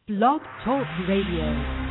Blog Talk Radio.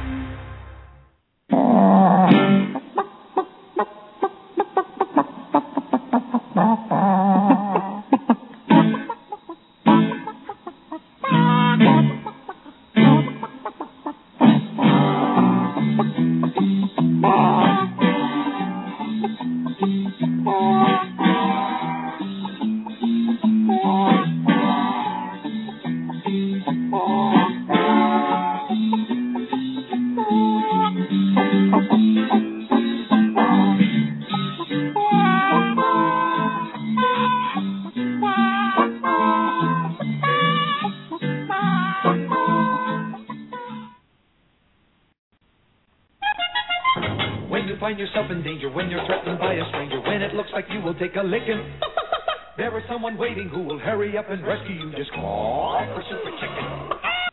Take a licking. There is someone waiting who will hurry up and rescue you. Just call for Super Chicken.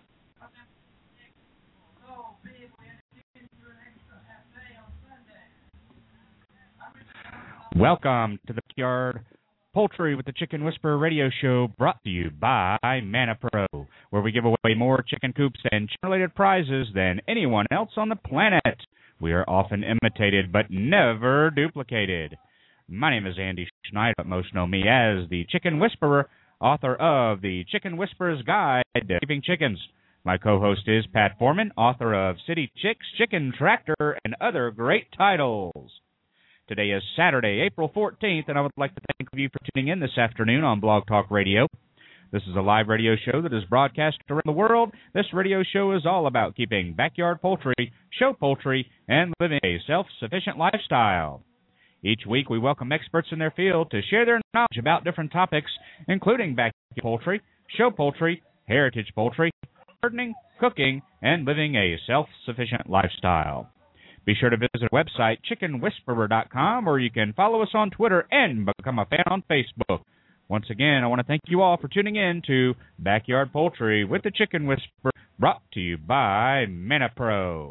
Welcome to the Backyard Poultry with the Chicken Whisperer radio show, brought to you by ManaPro, where we give away more chicken coops and chicken-related prizes than anyone else on the planet. We are often imitated, but never duplicated. My name is Andy Schneider, but most know me as the Chicken Whisperer, author of The Chicken Whisperer's Guide to Keeping Chickens. My co-host is Pat Foreman, author of City Chicks, Chicken Tractor, and other great titles. Today is Saturday, April 14th, and I would like to thank you for tuning in this afternoon on Blog Talk Radio. This is a live radio show that is broadcast around the world. This radio show is all about keeping backyard poultry, show poultry, and living a self-sufficient lifestyle. Each week, we welcome experts in their field to share their knowledge about different topics, including backyard poultry, show poultry, heritage poultry, gardening, cooking, and living a self-sufficient lifestyle. Be sure to visit our website, chickenwhisperer.com, or you can follow us on Twitter and become a fan on Facebook. Once again, I want to thank you all for tuning in to Backyard Poultry with the Chicken Whisperer, brought to you by ManaPro.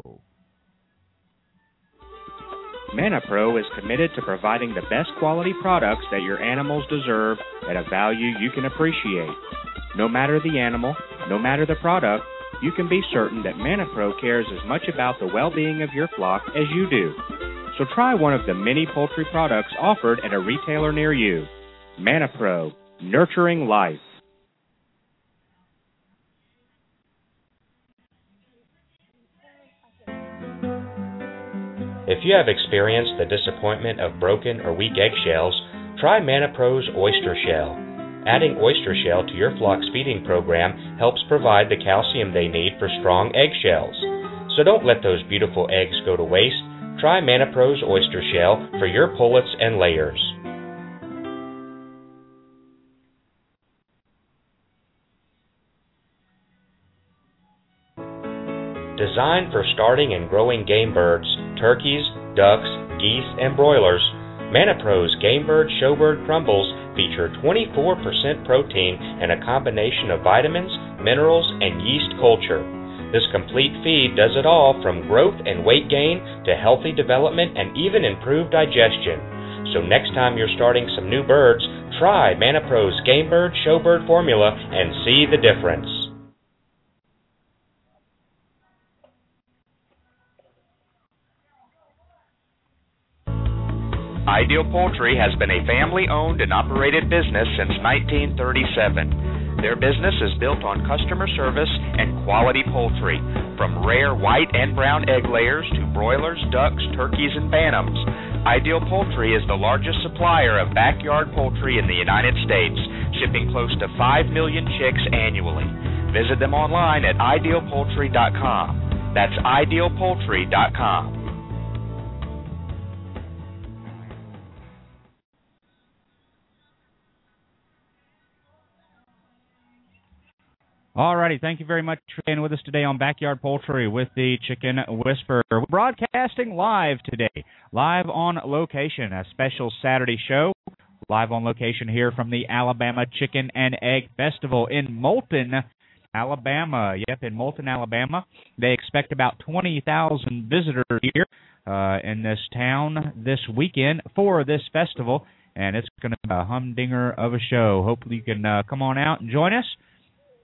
ManaPro is committed to providing the best quality products that your animals deserve at a value you can appreciate. No matter the animal, no matter the product, you can be certain that ManaPro cares as much about the well-being of your flock as you do. So try one of the many poultry products offered at a retailer near you. ManaPro, nurturing life. If you have experienced the disappointment of broken or weak eggshells, try ManaPro's Oyster Shell. Adding oyster shell to your flock's feeding program helps provide the calcium they need for strong eggshells. So don't let those beautiful eggs go to waste. Try ManaPro's Oyster Shell for your pullets and layers. Designed for starting and growing game birds, turkeys, ducks, geese, and broilers, ManaPro's Game Bird Showbird Crumbles feature 24% protein and a combination of vitamins, minerals, and yeast culture. This complete feed does it all from growth and weight gain to healthy development and even improved digestion. So next time you're starting some new birds, try ManaPro's Game Bird Showbird formula and see the difference. Ideal Poultry has been a family-owned and operated business since 1937. Their business is built on customer service and quality poultry, from rare white and brown egg layers to broilers, ducks, turkeys, and bantams. Ideal Poultry is the largest supplier of backyard poultry in the United States, shipping close to 5 million chicks annually. Visit them online at idealpoultry.com. That's idealpoultry.com. Alrighty, thank you very much for being with us today on Backyard Poultry with the Chicken Whisperer. We're broadcasting live today, live on location, a special Saturday show, live on location here from the Alabama Chicken and Egg Festival in Moulton, Alabama. Yep, in Moulton, Alabama. They expect about 20,000 visitors here in this town this weekend for this festival, and it's going to be a humdinger of a show. Hopefully you can come on out and join us.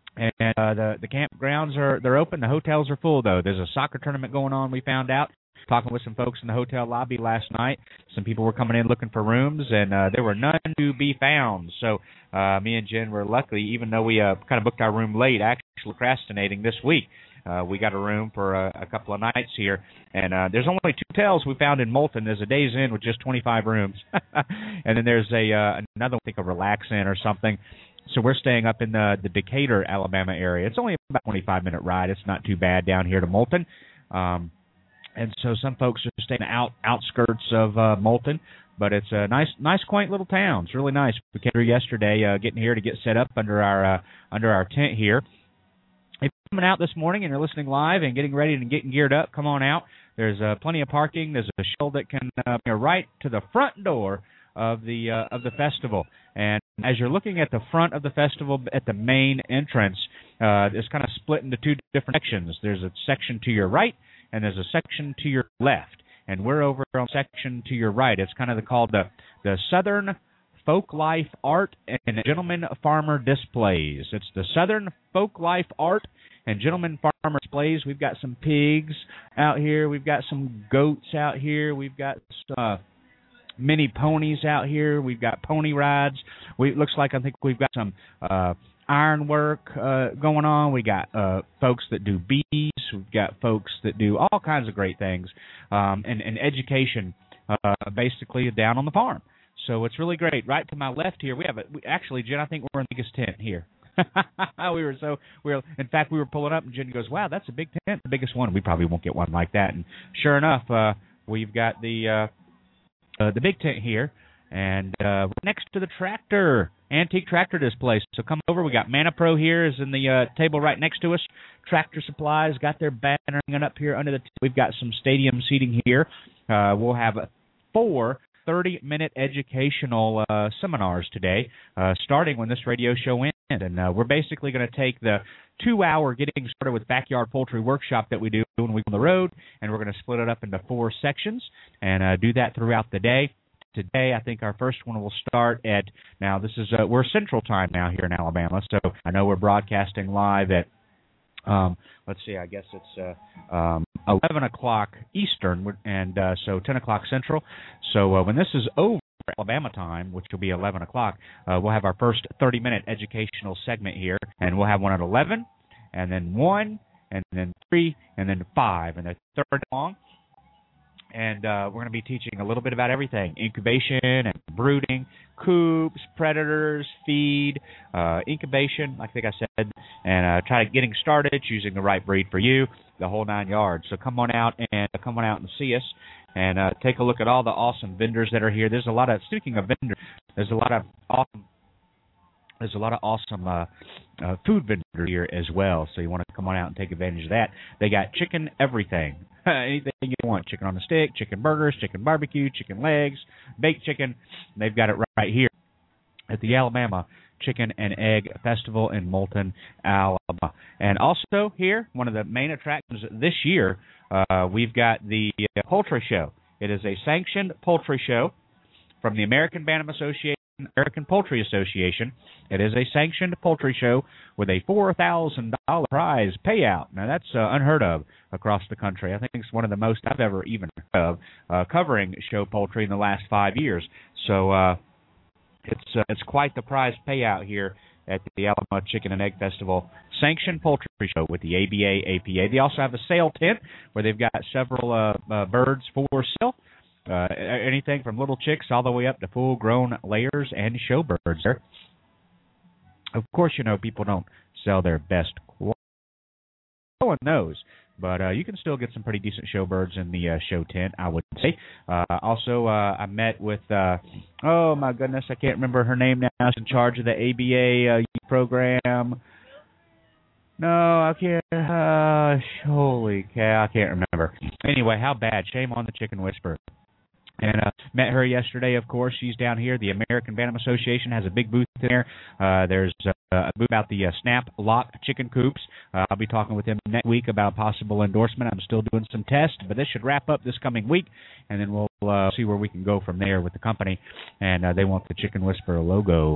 And the campgrounds they're open. The hotels are full, though. There's a soccer tournament going on, we found out. Talking with some folks in the hotel lobby last night. Some people were coming in looking for rooms, and there were none to be found. So me and Jen were lucky, even though we kind of booked our room late, actually procrastinating this week. We got a room for a couple of nights here, and there's only 2 hotels we found in Moulton. There's a Days Inn with just 25 rooms, and then there's another, I think, a Relax Inn or something. So we're staying up in the Decatur, Alabama area. It's only about a 25-minute ride. It's not too bad down here to Moulton. And so some folks are staying outskirts of Moulton, but it's a nice, quaint little town. It's really nice. We came through yesterday, getting here to get set up under our tent here. If you're coming out this morning and you're listening live and getting ready and getting geared up, come on out. There's plenty of parking. There's a shuttle that can right to the front door of the festival. And as you're looking at the front of the festival, at the main entrance, it's kind of split into 2 different sections. There's a section to your right, and there's a section to your left, and we're over on section to your right. It's kind of called the Southern Folk Life Art and Gentleman Farmer Displays. It's the Southern Folk Life Art and Gentleman Farmer Displays. We've got some pigs out here. We've got some goats out here. We've got some mini ponies out here. We've got pony rides. It looks like, I think we've got some ironwork going on. We got folks that do bees. We've got folks that do all kinds of great things, and education basically down on the farm. So it's really great. Right to my left here, actually, Jen, I think we're in the biggest tent here. In fact, we were pulling up, and Jen goes, "Wow, that's a big tent, the biggest one. We probably won't get one like that." And sure enough, we've got the big tent here, and we're next to the tractor, antique tractor display. So come over. We got ManaPro here is in the table right next to us. Tractor Supplies got their banner hanging up here under the We've got some stadium seating here. We'll have 4 30-minute educational seminars today, starting when this radio show ends. And we're basically going to take the 2-hour Getting Started with Backyard Poultry workshop that we do when we go on the road, and we're going to split it up into 4 sections and do that throughout the day. Today, I think our first one will start at, now this is, we're Central Time now here in Alabama, so I know we're broadcasting live at, let's see, I guess it's 11 o'clock Eastern, and so 10 o'clock Central. So when this is over, Alabama time, which will be 11 o'clock, we'll have our first 30-minute educational segment here, and we'll have one at 11, and then 1, and then 3, and then 5, and the third long. And we're going to be teaching a little bit about everything: incubation and brooding, coops, predators, feed, incubation, I think I said, and try to getting started, choosing the right breed for you, the whole 9 yards. So come on out and see us, and take a look at all the awesome vendors that are here. There's a lot of, speaking of vendors, there's a lot of awesome food vendors here as well, so you want to come on out and take advantage of that. They got chicken everything, anything you want, chicken on the stick, chicken burgers, chicken barbecue, chicken legs, baked chicken. They've got it right here at the Alabama Chicken and Egg Festival in Moulton, Alabama. And also here, one of the main attractions this year, we've got the poultry show. It is a sanctioned poultry show from the American Bantam Association, American Poultry Association. It is a sanctioned poultry show with a $4,000 prize payout. Now, that's unheard of across the country. I think it's one of the most I've ever even heard of covering show poultry in the last 5 years. So it's quite the prize payout here at the Alabama Chicken and Egg Festival sanctioned poultry show with the ABA. They also have a sale tent where they've got several birds for sale. Anything from little chicks all the way up to full-grown layers and show birds there. Of course, you know, people don't sell their best quality. No one knows, but you can still get some pretty decent show birds in the show tent, I would say. Also, I met with, oh my goodness, I can't remember her name now. She's in charge of the ABA program. No, I can't. Holy cow, I can't remember. Anyway, how bad? Shame on the Chicken Whisperer. And met her yesterday, of course. She's down here. The American Bantam Association has a big booth there. There's a booth about the Snap Lock chicken coops. I'll be talking with them next week about possible endorsement. I'm still doing some tests, but this should wrap up this coming week, and then we'll see where we can go from there with the company. And they want the Chicken Whisperer logo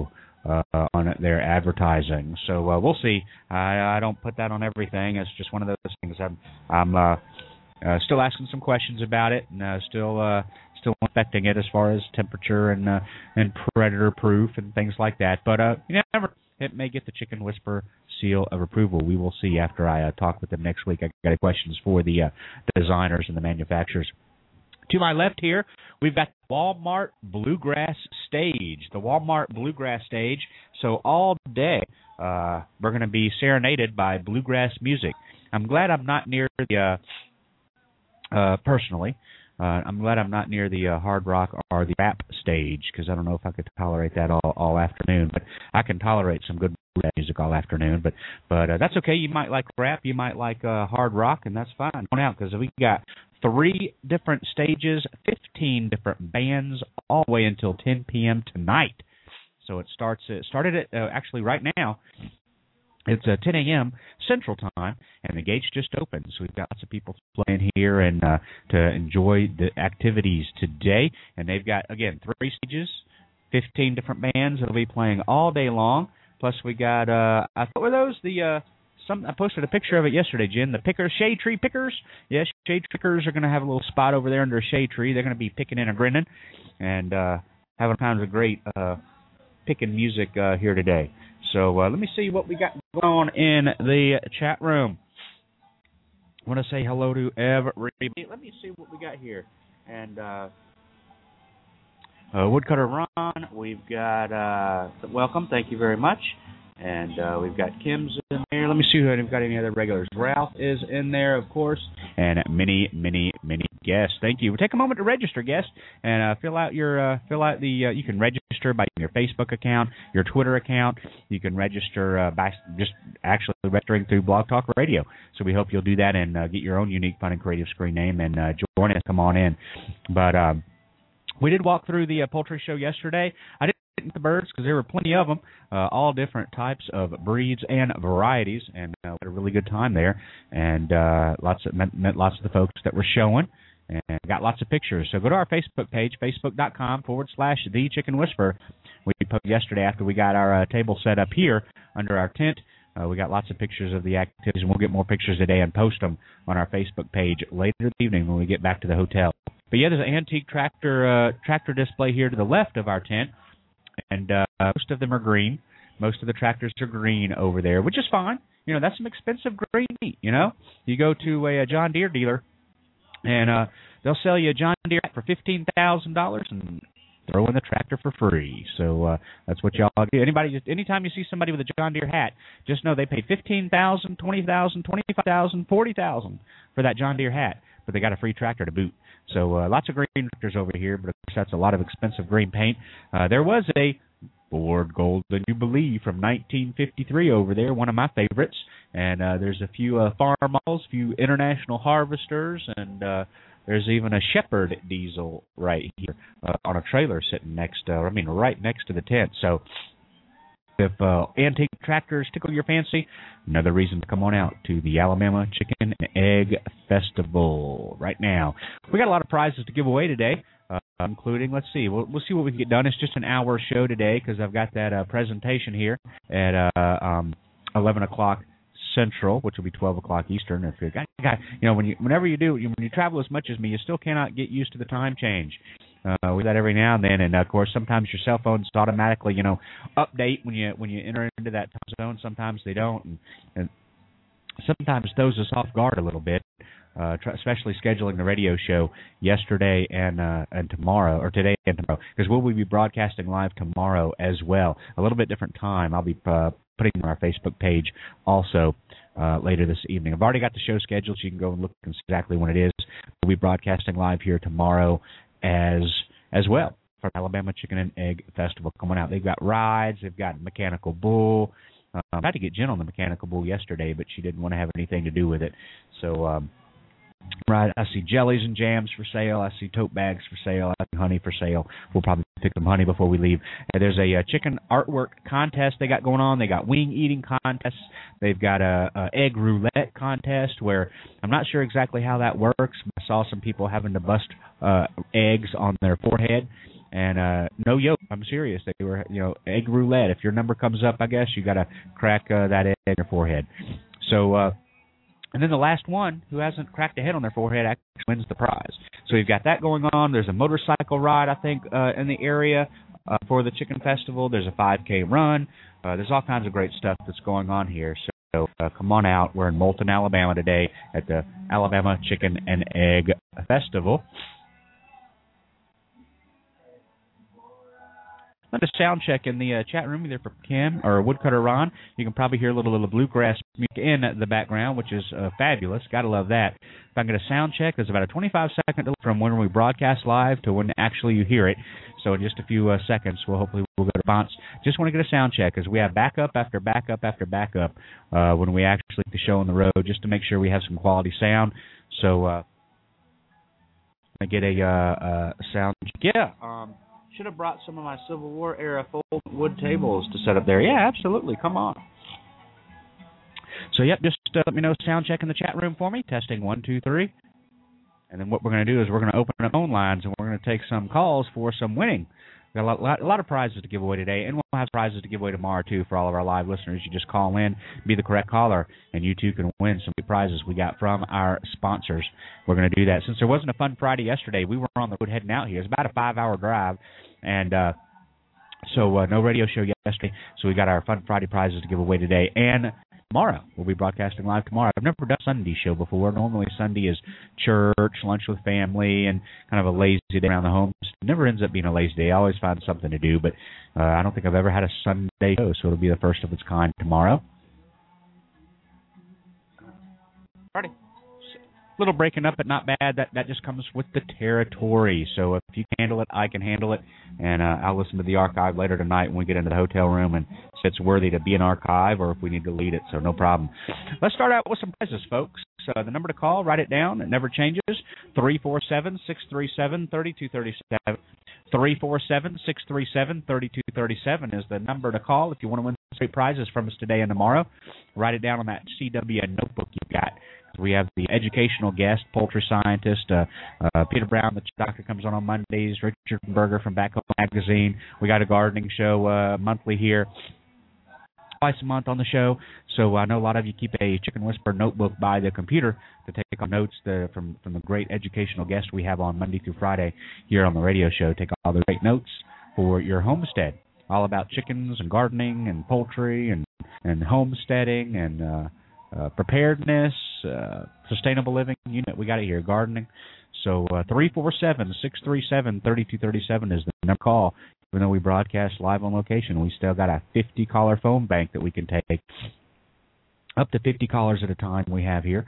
on their advertising. So we'll see. I don't put that on everything. It's just one of those things. I'm still asking some questions about it, and still inspecting it as far as temperature and predator proof and things like that. But it may get the Chicken Whisperer seal of approval. We will see after I talk with them next week. I got questions for the designers and the manufacturers. To my left here, we've got the Walmart Bluegrass Stage. The Walmart Bluegrass Stage. So all day, we're going to be serenaded by bluegrass music. I'm glad I'm not near the, personally, I'm glad I'm not near the hard rock or the rap stage, because I don't know if I could tolerate that all afternoon. But I can tolerate some good rap music all afternoon. But that's okay. You might like rap, you might like hard rock, and that's fine. Come on out, because we got 3 different stages, 15 different bands, all the way until 10 p.m. tonight. So it started at actually right now. It's 10 a.m. Central Time, and the gates just opened. So we've got lots of people playing here and to enjoy the activities today. And they've got, again, 3 stages, 15 different bands that'll be playing all day long. Plus we got, I thought were those I posted a picture of it yesterday, Jen. The Shade Tree Pickers. Yes, Shade Tree Pickers are going to have a little spot over there under a shade tree. They're going to be picking and grinning and having kinds of great picking music here today. So let me see what we got going on in the chat room. I want to say hello to everybody. Let me see what we got here. And Woodcutter Ron, we've got welcome. Thank you very much. And we've got Kim's in there. Let me see if we've got any other regulars. Ralph is in there, of course, and many guests. Thank you. We'll take a moment to register, guests, and fill out the. You can register by your Facebook account, your Twitter account. You can register by just actually registering through Blog Talk Radio. So we hope you'll do that and get your own unique, fun, and creative screen name and join us. Come on in. But we did walk through the poultry show yesterday. I didn't the birds because there were plenty of them, all different types of breeds and varieties, and we had a really good time there, and met lots of the folks that were showing, and got lots of pictures. So go to our Facebook page, facebook.com/The Chicken Whisperer. We posted yesterday after we got our table set up here under our tent. We got lots of pictures of the activities, and we'll get more pictures today and post them on our Facebook page later this evening when we get back to the hotel. But yeah, there's an antique tractor display here to the left of our tent. And most of them are green. Most of the tractors are green over there, which is fine. You know, that's some expensive green meat, you know. You go to a John Deere dealer, and they'll sell you a John Deere for $15,000 and throw in the tractor for free. So that's what y'all do. Anytime you see somebody with a John Deere hat, just know they paid $15,000, $20,000, $25,000, $40,000 for that John Deere hat, but they got a free tractor to boot. So lots of green tractors over here, but of course that's a lot of expensive green paint. There was a Ford Golden Jubilee from 1953 over there, one of my favorites. And there's a few farm models, a few International Harvesters, and there's even a Shepherd diesel right here on a trailer sitting right next to the tent. So if antique tractors tickle your fancy, another reason to come on out to the Alabama Chicken and Egg Festival right now. We got a lot of prizes to give away today, including, let's see, we'll see what we can get done. It's just an hour show today because I've got that presentation here at 11 o'clock Central, which will be 12 o'clock Eastern. If whenever you travel as much as me, you still cannot get used to the time change. We do that every now and then, and of course, sometimes your cell phones automatically, update when you enter into that time zone. Sometimes they don't, and sometimes throws us off guard a little bit. Especially scheduling the radio show yesterday and tomorrow, or today and tomorrow, because we'll be broadcasting live tomorrow as well. A little bit different time. I'll be putting it on our Facebook page also later this evening. I've already got the show scheduled, so you can go and look and see exactly when it is. We'll be broadcasting live here tomorrow as well from Alabama Chicken and Egg Festival coming out. They've got rides. They've got mechanical bull. I had to get Jen on the mechanical bull yesterday, but she didn't want to have anything to do with it. So, right, I see jellies and jams for sale. I see tote bags for sale. I see honey for sale. We'll probably pick some honey before we leave. And there's a chicken artwork contest they got going on. They got wing eating contests. They've got a egg roulette contest where I'm not sure exactly how that works. I saw some people having to bust eggs on their forehead, and no yolk. I'm serious. They were, egg roulette. If your number comes up, I guess you got to crack that egg in your forehead. So, and then the last one who hasn't cracked a head on their forehead actually wins the prize. So you've got that going on. There's a motorcycle ride, I think, in the area for the Chicken Festival. There's a 5K run. There's all kinds of great stuff that's going on here. So come on out. We're in Moulton, Alabama today at the Alabama Chicken and Egg Festival. Let us sound check in the chat room, either for Kim or Woodcutter Ron. You can probably hear a little bluegrass music in the background, which is fabulous. Got to love that. If I can get a sound check, there's about a 25-second delay from when we broadcast live to when actually you hear it. So in just a few seconds, we'll get a response. Just want to get a sound check because we have backup after backup after backup when we actually get the show on the road, just to make sure we have some quality sound. So I get a sound check. Yeah. Should have brought some of my Civil War era folded wood tables to set up there. Yeah, absolutely. Come on. So, yep, just let me know sound check in the chat room for me. Testing 1, 2, 3. And then what we're going to do is we're going to open up phone lines and we're going to take some calls for some winning. We've got a lot of prizes to give away today, and we'll have prizes to give away tomorrow, too, for all of our live listeners. You just call in, be the correct caller, and you, too, can win some prizes we got from our sponsors. We're going to do that. Since there wasn't a fun Friday yesterday, we were on the road heading out here. It's about a 5-hour drive, and so no radio show yesterday, so we got our Fun Friday prizes to give away today. And tomorrow, we'll be broadcasting live tomorrow. I've never done a Sunday show before. Normally Sunday is church, lunch with family, and kind of a lazy day around the home. It never ends up being a lazy day. I always find something to do, but I don't think I've ever had a Sunday show, so it'll be the first of its kind tomorrow. Party. Little breaking up, but not bad. That just comes with the territory. So if you can handle it, I can handle it. And I'll listen to the archive later tonight when we get into the hotel room and if it's worthy to be an archive or if we need to lead it. So no problem. Let's start out with some prizes, folks. So the number to call, write it down. It never changes. 347-637-3237. 347-637-3237 is the number to call if you want to win some great prizes from us today and tomorrow. Write it down on that CW notebook you've got. We have the educational guest, poultry scientist, Peter Brown, the doctor, comes on Mondays, Richard Berger from Back Home Magazine. We got a gardening show monthly here, twice a month on the show. So I know a lot of you keep a Chicken Whisperer notebook by the computer to take on notes from the great educational guests we have on Monday through Friday here on the radio show. Take all the great notes for your homestead, all about chickens and gardening and poultry and homesteading and preparedness, sustainable living. We got it here, gardening. So 347-637-3237 is the number to call. Even though we broadcast live on location, we still got a 50-caller phone bank that we can take. Up to 50 callers at a time we have here,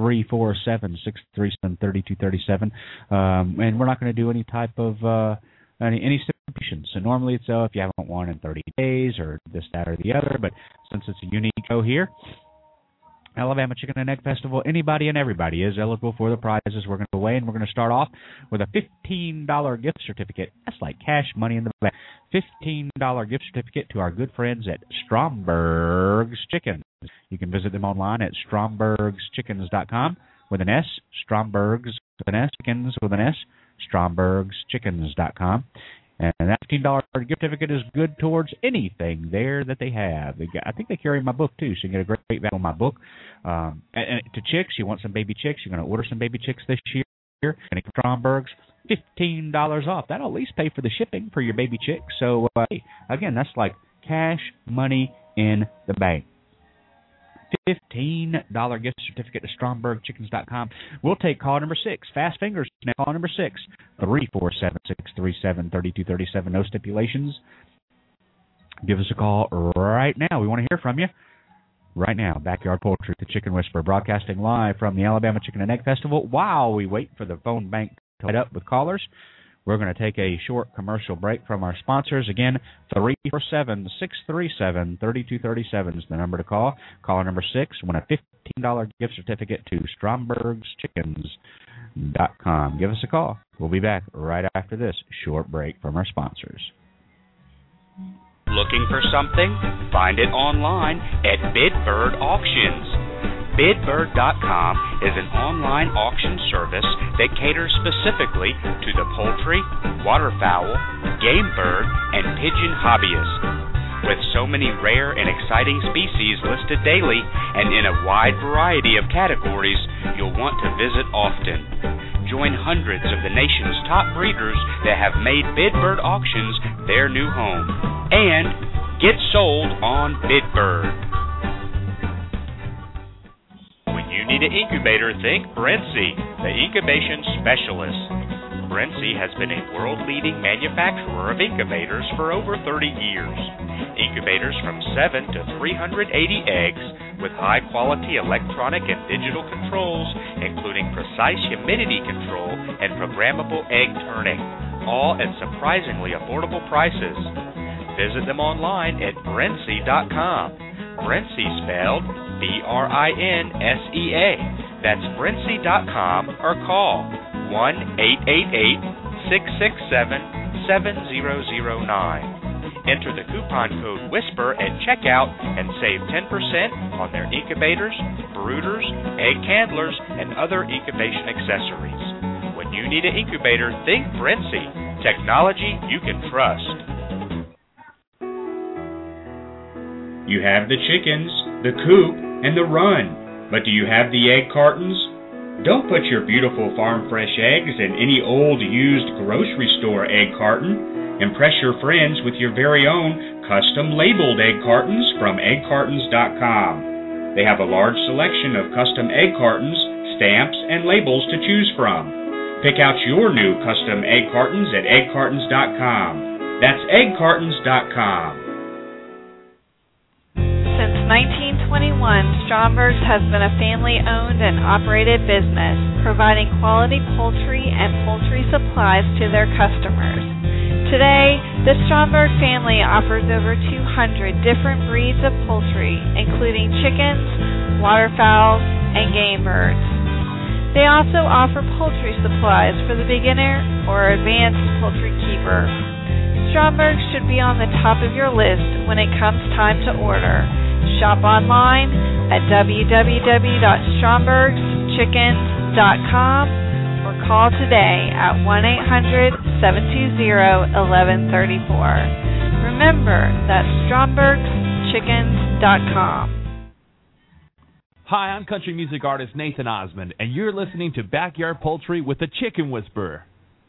347-637-3237. And we're not going to do any type of any stipulations. So normally it's if you haven't won in 30 days or this, that, or the other. But since it's a unique show here, Alabama Chicken and Egg Festival, anybody and everybody is eligible for the prizes we're going to away, and we're going to start off with a $15 gift certificate. That's like cash money in the bank. $15 gift certificate to our good friends at Stromberg's Chicken. You can visit them online at strombergschickens.com with an S, Stromberg's with an S, chickens with an S, strombergschickens.com. And that $15 gift certificate is good towards anything there that they have. I think they carry my book, too, so you can get a great value on my book. And to chicks, you want some baby chicks, you're going to order some baby chicks this year. And at Stromberg's, $15 off. That'll at least pay for the shipping for your baby chick. So, again, that's like cash money in the bank. $15 gift certificate to StrombergChickens.com. We'll take call number 6. Fast fingers. Now call number 6. 347-637-3237. No stipulations. Give us a call right now. We want to hear from you right now. Backyard Poultry, the Chicken Whisperer, broadcasting live from the Alabama Chicken and Egg Festival. While we wait for the phone bank to light up with callers, we're going to take a short commercial break from our sponsors. Again, 347-637-3237 is the number to call. Caller number 6, win a $15 gift certificate to StrombergsChickens.com. Give us a call. We'll be back right after this short break from our sponsors. Looking for something? Find it online at Bidbird Auctions. BidBird.com is an online auction service that caters specifically to the poultry, waterfowl, game bird, and pigeon hobbyists. With so many rare and exciting species listed daily and in a wide variety of categories, you'll want to visit often. Join hundreds of the nation's top breeders that have made BidBird auctions their new home. And get sold on BidBird. When you need an incubator, think Brentsy, the incubation specialist. Brentsy has been a world-leading manufacturer of incubators for over 30 years. Incubators from 7 to 380 eggs with high-quality electronic and digital controls, including precise humidity control and programmable egg turning, all at surprisingly affordable prices. Visit them online at Brentsy.com. Brentsy spelled BRINSEA. That's Brentsy.com or call 1-888-667-7009. Enter the coupon code WHISPER at checkout and save 10% on their incubators, brooders, egg handlers, and other incubation accessories. When you need an incubator, think Brentsy. Technology you can trust. You have the chickens, the coop, and the run, but do you have the egg cartons? Don't put your beautiful farm fresh eggs in any old used grocery store egg carton. Impress your friends with your very own custom labeled egg cartons from eggcartons.com. They have a large selection of custom egg cartons, stamps, and labels to choose from. Pick out your new custom egg cartons at eggcartons.com. That's eggcartons.com. Since 1921, Stromberg's has been a family-owned and operated business, providing quality poultry and poultry supplies to their customers. Today, the Stromberg family offers over 200 different breeds of poultry, including chickens, waterfowl, and game birds. They also offer poultry supplies for the beginner or advanced poultry keeper. Stromberg should be on the top of your list when it comes time to order. Shop online at www.strombergschickens.com or call today at 1-800-720-1134. Remember, that's strombergschickens.com. Hi, I'm country music artist Nathan Osmond, and you're listening to Backyard Poultry with the Chicken Whisperer.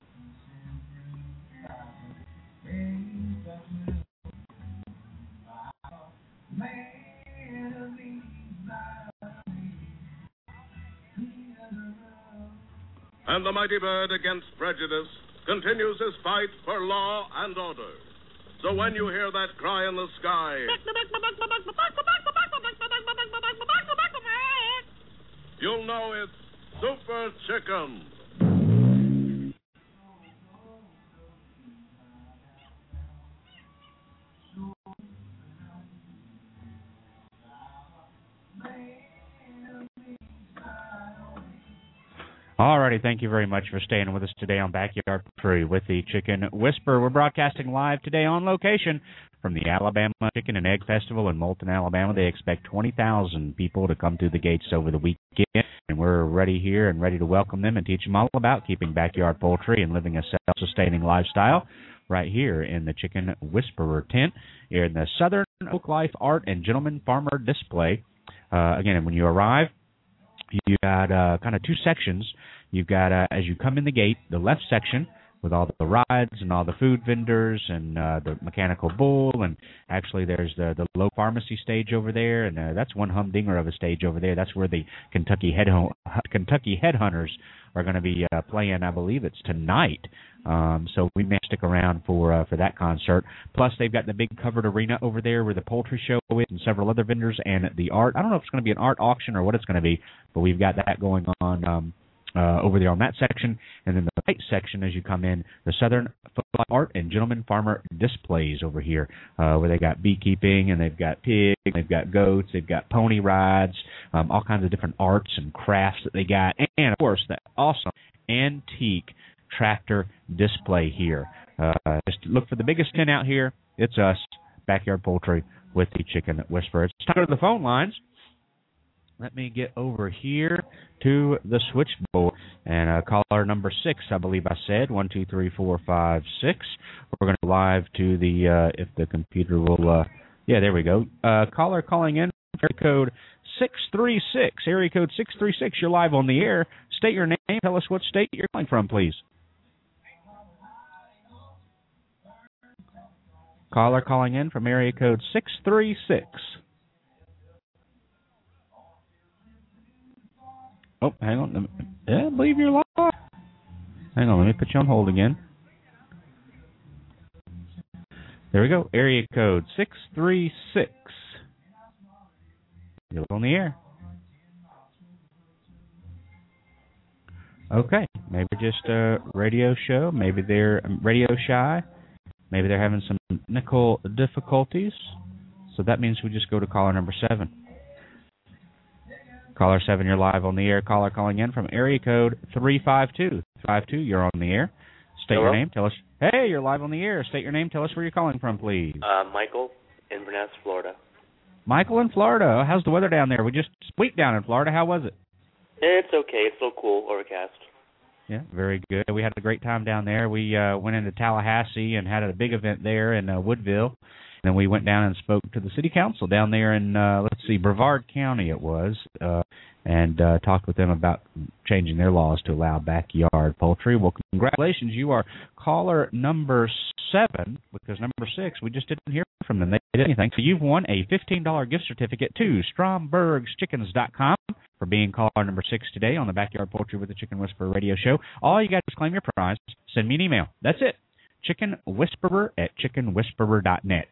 And the mighty bird against prejudice continues his fight for law and order. So when you hear that cry in the sky, you'll know it's Super Chicken. Alrighty, thank you very much for staying with us today on Backyard Poultry with the Chicken Whisperer. We're broadcasting live today on location from the Alabama Chicken and Egg Festival in Moulton, Alabama. They expect 20,000 people to come through the gates over the weekend, and we're ready here and ready to welcome them and teach them all about keeping backyard poultry and living a self-sustaining lifestyle right here in the Chicken Whisperer tent here in the Southern Oak Life Art and Gentleman Farmer Display. Again, when you arrive, you got kind of two sections. You've got, as you come in the gate, the left section with all the rides and all the food vendors and the mechanical bull, and actually there's the low pharmacy stage over there, and that's one humdinger of a stage over there. That's where the Kentucky Headhunters are going to be playing. I believe it's tonight. So we may stick around for that concert. Plus, they've got the big covered arena over there where the poultry show is and several other vendors and the art. I don't know if it's going to be an art auction or what it's going to be, but we've got that going on over there on that section. And then the right section, as you come in, the Southern Art and Gentleman Farmer Displays over here, where they got beekeeping and they've got pigs, they've got goats, they've got pony rides, all kinds of different arts and crafts that they got, and of course that awesome antique tractor display here. Just look for the biggest tent out here. It's us, Backyard Poultry with the Chicken Whisperer. It's time to go to the phone lines. let me get over here to the switchboard. And caller number 6, I believe I said, 1, 2, 3, 4, 5, 6. We're going to live to the, if the computer will, yeah, there we go. Caller calling in, area code 636. Area code 636, you're live on the air. State your name. Tell us what state you're calling from, please. Caller calling in from area code 636. Oh, hang on. Yeah, I believe you're live. Hang on, let me put you on hold again. There we go. Area code 636. You're on the air. Okay, maybe just a radio show. Maybe they're radio shy. Maybe they're having some technical difficulties. So that means we just go to caller number 7. Caller 7, you're live on the air. Caller calling in from area code 352. 352, you're on the air. State your name. Tell us. Hey, you're live on the air. State your name. Tell us where you're calling from, please. Michael, Inverness, Florida. Michael in Florida. How's the weather down there? We just week down in Florida. How was it? It's okay. It's still cool, overcast. Yeah, very good. We had a great time down there. We went into Tallahassee and had a big event there in Woodville. And then we went down and spoke to the city council down there in, Brevard County it was, and talked with them about changing their laws to allow backyard poultry. Well, congratulations. You are caller number 7, because number 6, we just didn't hear from them. They did anything. So you've won a $15 gift certificate to StrombergsChickens.com for being caller number 6 today on the Backyard Poultry with the Chicken Whisperer radio show. All you got to do is claim your prize. Send me an email. That's it. chickenwhisperer@chickenwhisperer.net.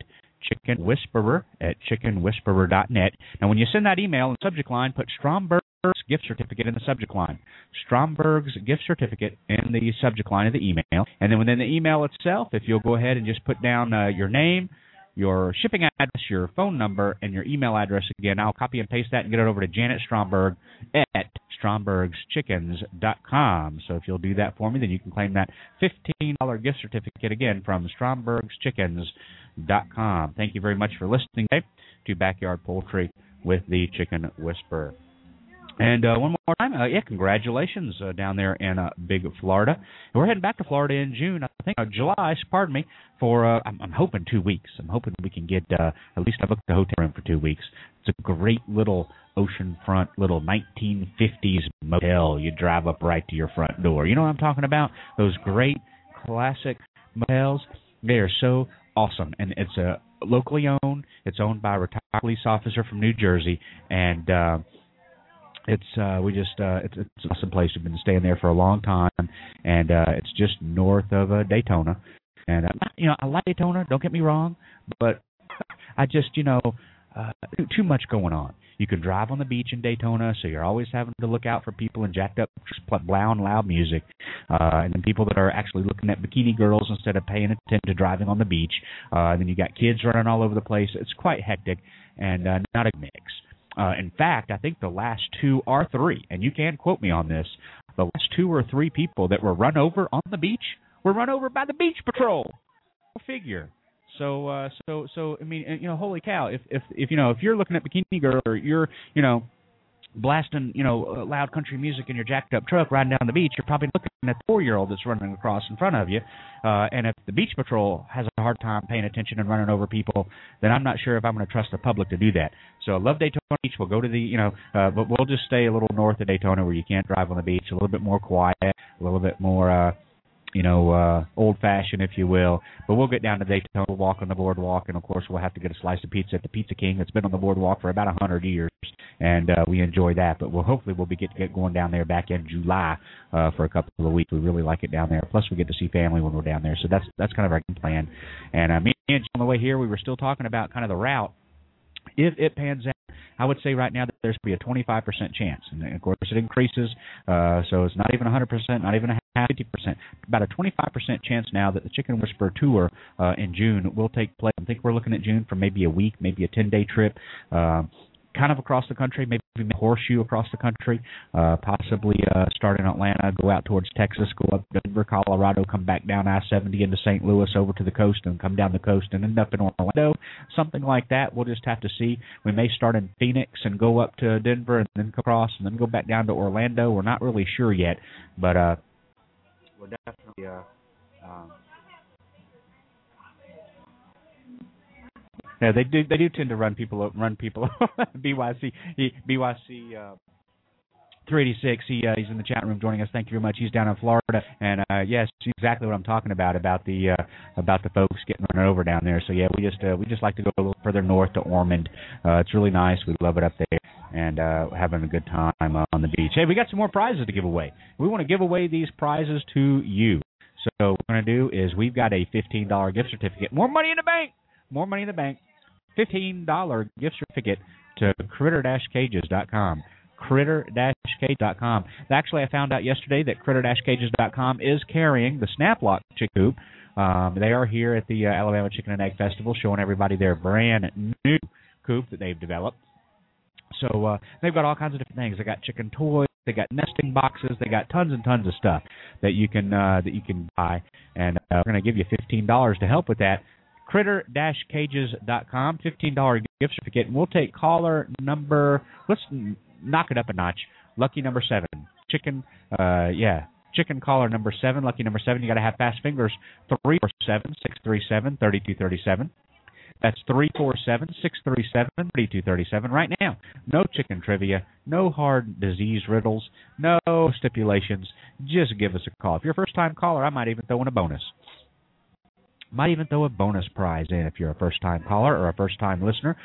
chickenwhisperer@chickenwhisperer.net. Now, when you send that email in the subject line, put Stromberg's gift certificate in the subject line. Stromberg's gift certificate in the subject line of the email. And then within the email itself, if you'll go ahead and just put down your name, your shipping address, your phone number, and your email address again, I'll copy and paste that and get it over to Janet Stromberg at StrombergsChickens.com. So if you'll do that for me, then you can claim that $15 gift certificate again from StrombergsChickens.com. Thank you very much for listening today to Backyard Poultry with the Chicken Whisperer. And one more time, congratulations down there in Big Florida. And we're heading back to Florida in June, I think, July, for, I'm hoping 2 weeks. I'm hoping we can get, at least I booked a hotel room for 2 weeks. It's a great little oceanfront, little 1950s motel. You drive up right to your front door. You know what I'm talking about? Those great classic motels. They are so awesome. And it's locally owned. It's owned by a retired police officer from New Jersey. And, it's an awesome place. We've been staying there for a long time, and it's just north of Daytona. And I like Daytona. Don't get me wrong, but I just too much going on. You can drive on the beach in Daytona, so you're always having to look out for people in jacked up, loud, loud music, and then people that are actually looking at bikini girls instead of paying attention to driving on the beach. And then you got kids running all over the place. It's quite hectic and not a mix. In fact, I think the last 2 or 3, and you can quote me on this, the last 2 or 3 people that were run over on the beach were run over by the beach patrol. Go figure. So I mean, holy cow! If you're looking at bikini girl, or you're blasting loud country music in your jacked up truck riding down the beach, you're probably looking at the 4-year-old that's running across in front of you. And if the beach patrol has a hard time paying attention and running over people, then I'm not sure if I'm going to trust the public to do that. So I love Daytona Beach. We'll go to but we'll just stay a little north of Daytona where you can't drive on the beach, a little bit more quiet, a little bit more old-fashioned, if you will. But we'll get down to Daytona, we'll walk on the boardwalk, and, of course, we'll have to get a slice of pizza at the Pizza King that's been on the boardwalk for about 100 years, and we enjoy that. But hopefully we'll get going down there back in July for a couple of weeks. We really like it down there. Plus, we get to see family when we're down there. So that's kind of our plan. And me and Jim on the way here, we were still talking about kind of the route. If it pans out, I would say right now that there's going to be a 25% chance. And, of course, it increases, so it's not even 100%, not even 50%. About a 25% chance now that the Chicken Whisperer Tour in June will take place. I think we're looking at June for maybe a week, maybe a 10-day trip. kind of across the country, maybe horseshoe across the country, possibly start in Atlanta, go out towards Texas, go up to Denver, Colorado, come back down I-70 into St. Louis over to the coast and come down the coast and end up in Orlando, something like that. We'll just have to see. We may start in Phoenix and go up to Denver and then cross and then go back down to Orlando. We're not really sure yet, but we're definitely yeah, they do tend to run people. BYC 386. He's in the chat room joining us. Thank you very much. He's down in Florida, and yes, exactly what I'm talking about the folks getting run over down there. So yeah, we just like to go a little further north to Ormond. It's really nice. We love it up there, and having a good time on the beach. Hey, we got some more prizes to give away. We want to give away these prizes to you. So what we're going to do is we've got a $15 gift certificate. More money in the bank. More money in the bank. $15 gift certificate to critter-cages.com. critter-cage.com. Actually, I found out yesterday that critter-cages.com is carrying the Snap-Lock chicken coop. They are here at the Alabama Chicken and Egg Festival showing everybody their brand new coop that they've developed. So they've got all kinds of different things. They got chicken toys. They got nesting boxes. They got tons and tons of stuff that you can buy. And we're going to give you $15 to help with that. Critter-cages.com, $15 gift certificate. And we'll take caller number, let's knock it up a notch, lucky number 7. Chicken caller number 7, lucky number 7. You got to have fast fingers, 347-637-3237. That's 347-637-3237 right now. No chicken trivia, no hard disease riddles, no stipulations. Just give us a call. If you're a first-time caller, I might even throw in a bonus. Might even throw a bonus prize in if you're a first-time caller or a first-time listener.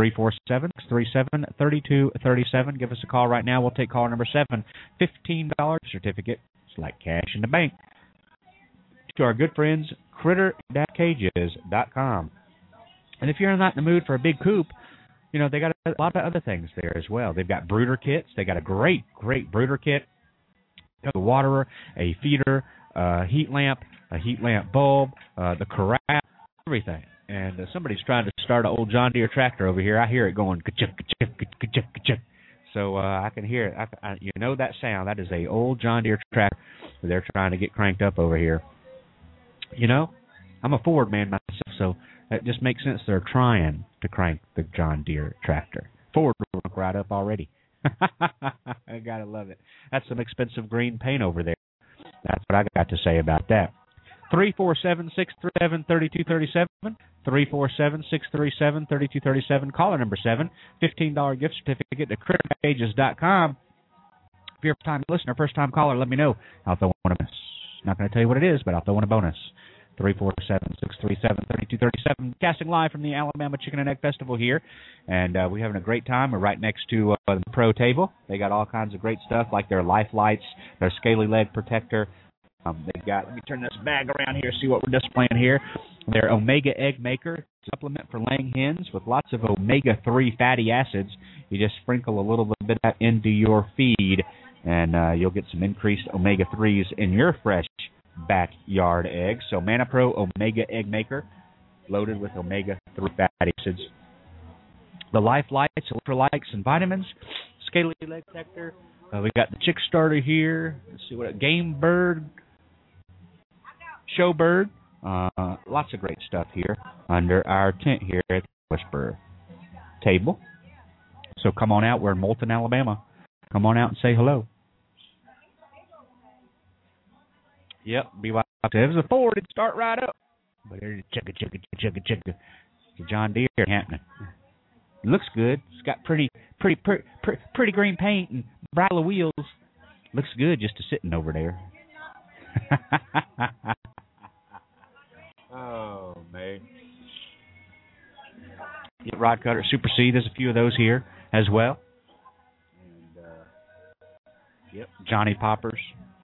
347-637-3237. Give us a call right now. We'll take caller number 7. $15 certificate. It's like cash in the bank. To our good friends, critter-cages.com. And if you're not in the mood for a big coop, you know, they got a lot of other things there as well. They've got brooder kits. They got a great brooder kit. A waterer, a feeder, a heat lamp bulb, the corral, everything. And somebody's trying to start an old John Deere tractor over here. I hear it going ka-chuk, ka-chuk, ka-chuk, ka-chuk. So I can hear it. You know that sound. That is a old John Deere tractor. They're trying to get cranked up over here. You know, I'm a Ford man myself, so it just makes sense they're trying to crank the John Deere tractor. Ford will crank right up already. I gotta love it. That's some expensive green paint over there. That's what I got to say about that. 347-637-3237. 347-637-3237. Caller number 7. $15 gift certificate to critter-cages.com. If you're a first-time listener, first-time caller, let me know. I'll throw one a bonus. Not going to tell you what it is, but I'll throw in a bonus. 347-637-3237. Casting live from the Alabama Chicken and Egg Festival here, and we're having a great time. We're right next to the pro table. They got all kinds of great stuff like their life lights, their scaly leg protector. They've got, let me turn this bag around here, see what we're displaying here. Their Omega Egg Maker supplement for laying hens with lots of omega-3 fatty acids. You just sprinkle a little bit of that into your feed, and you'll get some increased omega-3s in your fresh backyard eggs. So ManaPro Omega Egg Maker, loaded with omega-3 fatty acids. The Life Lights, electrolytes, and vitamins. Scaly leg protector. We got the Chick Starter here. Let's see what Game Bird, Showbird. Lots of great stuff here under our tent here at the Whisper table. So come on out. We're in Moulton, Alabama. Come on out and say hello. Yep, BYC. If it was a Ford, it'd start right up. But there's chugga. The John Deere happening. It looks good. It's got pretty green paint and bright little wheels. Looks good just to sitting over there. Oh, man. Get Rod Cutter, Super C. There's a few of those here as well. And, yep, Johnny Poppers.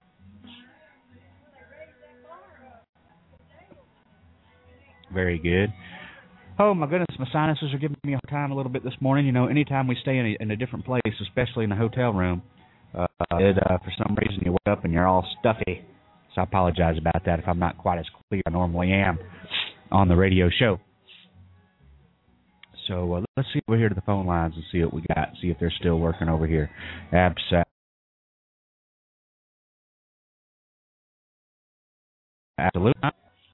Very good. Oh, my goodness, my sinuses are giving me a hard time a little bit this morning. You know, anytime we stay in a different place, especially in a hotel room, for some reason you wake up and you're all stuffy. So I apologize about that if I'm not quite as clear as I normally am on the radio show. So let's see over here to the phone lines and see what we got, see if they're still working over here. Absolutely.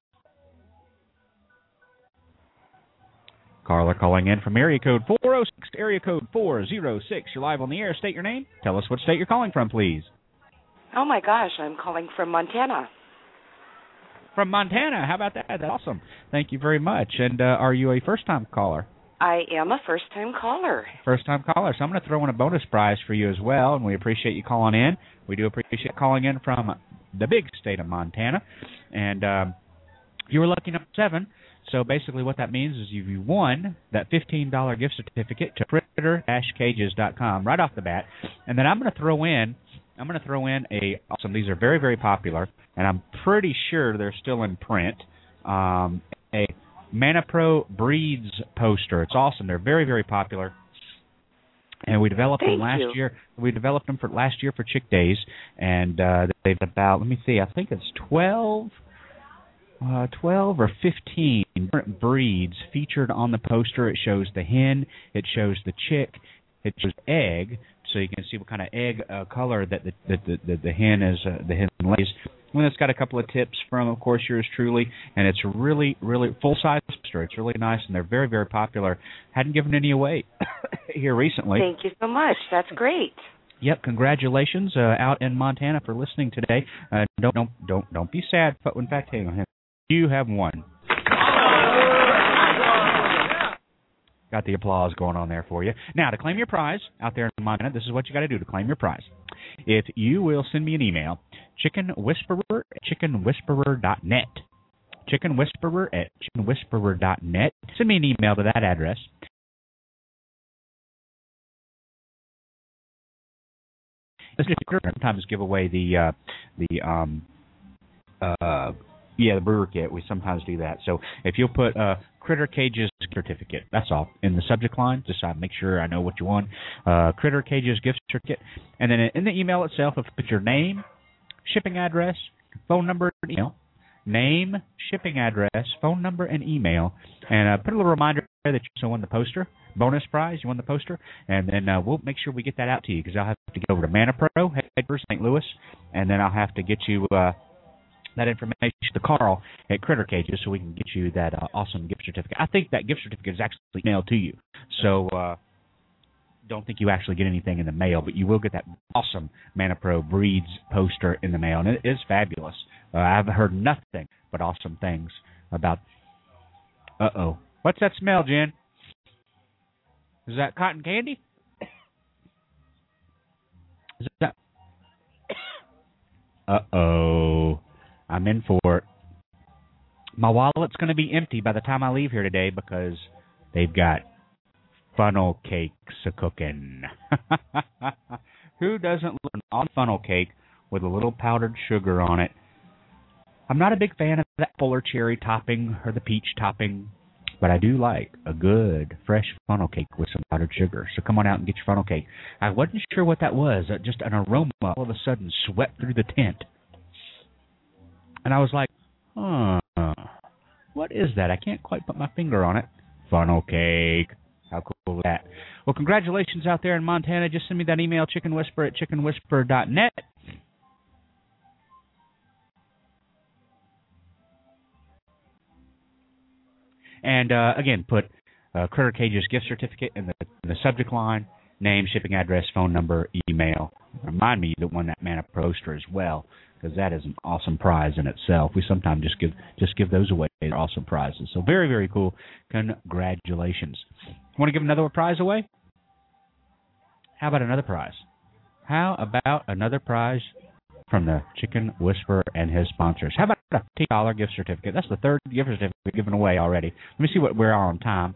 Caller calling in from area code 406, area code 406. You're live on the air. State your name. Tell us what state you're calling from, please. Oh, my gosh. I'm calling from Montana. From Montana. How about that? That's awesome. Thank you very much. And are you a first-time caller? I am a first-time caller. First-time caller. So I'm going to throw in a bonus prize for you as well, and we appreciate you calling in. We do appreciate calling in from the big state of Montana. And you were lucky number 7. So basically what that means is you won that $15 gift certificate to critter-cages.com right off the bat. And then I'm going to throw in awesome, these are very, very popular, and I'm pretty sure they're still in print, a ManaPro Breeds poster. It's awesome. They're very, very popular. And we developed them last year. We developed them for last year for Chick Days, and they've about, let me see, I think it's 12 or 15 different breeds featured on the poster. It shows the hen, it shows the chick, it shows egg, so you can see what kind of egg color that the hen is, the hen lays. And it's got a couple of tips from, of course, yours truly, and it's really, really full-size poster. It's really nice, and they're very, very popular. Hadn't given any away here recently. Thank you so much. That's great. Yep, congratulations out in Montana for listening today. Don't be sad, but in fact, hang on. You have won. Got the applause going on there for you. Now, to claim your prize out there in Montana, this is what you got to do to claim your prize. If you will send me an email, chickenwhisperer@chickenwhisperer.net. Chickenwhisperer@chickenwhisperer.net. Send me an email to that address. Sometimes give away the brewer kit. We sometimes do that. So if you'll put Critter Cages certificate, that's all, in the subject line, just make sure I know what you want. Critter Cages gift certificate. And then in the email itself, if you put your name, shipping address, phone number, and email. Name, shipping address, phone number, and email. And put a little reminder that you also won the poster. Bonus prize, you won the poster. And then we'll make sure we get that out to you, because I'll have to get over to ManaPro, headquarters, St. Louis, and then I'll have to get you that information to Carl at Critter Cages so we can get you that awesome gift certificate. I think that gift certificate is actually mailed to you. So don't think you actually get anything in the mail, but you will get that awesome ManaPro Breeds poster in the mail, and it is fabulous. I've heard nothing but awesome things about... Uh-oh. What's that smell, Jen? Is that cotton candy? Is that... Uh-oh. I'm in for it. My wallet's going to be empty by the time I leave here today because they've got funnel cakes a-cooking. Who doesn't love a funnel cake with a little powdered sugar on it? I'm not a big fan of that fuller cherry topping or the peach topping, but I do like a good, fresh funnel cake with some powdered sugar. So come on out and get your funnel cake. I wasn't sure what that was. Just an aroma all of a sudden swept through the tent. And I was like, what is that? I can't quite put my finger on it. Funnel cake. How cool is that? Well, congratulations out there in Montana. Just send me that email, chickenwhisperer@chickenwhisperer.net. And, again, put Critter Cages gift certificate in the subject line, name, shipping address, phone number, email. Remind me that won that ManaPro poster as well, because that is an awesome prize in itself. We sometimes just give those away. They're awesome prizes. So very, very cool. Congratulations. Want to give another prize away? How about another prize? How about another prize from the Chicken Whisperer and his sponsors? How about a $10 gift certificate? That's the third gift certificate given away already. Let me see what we're on time.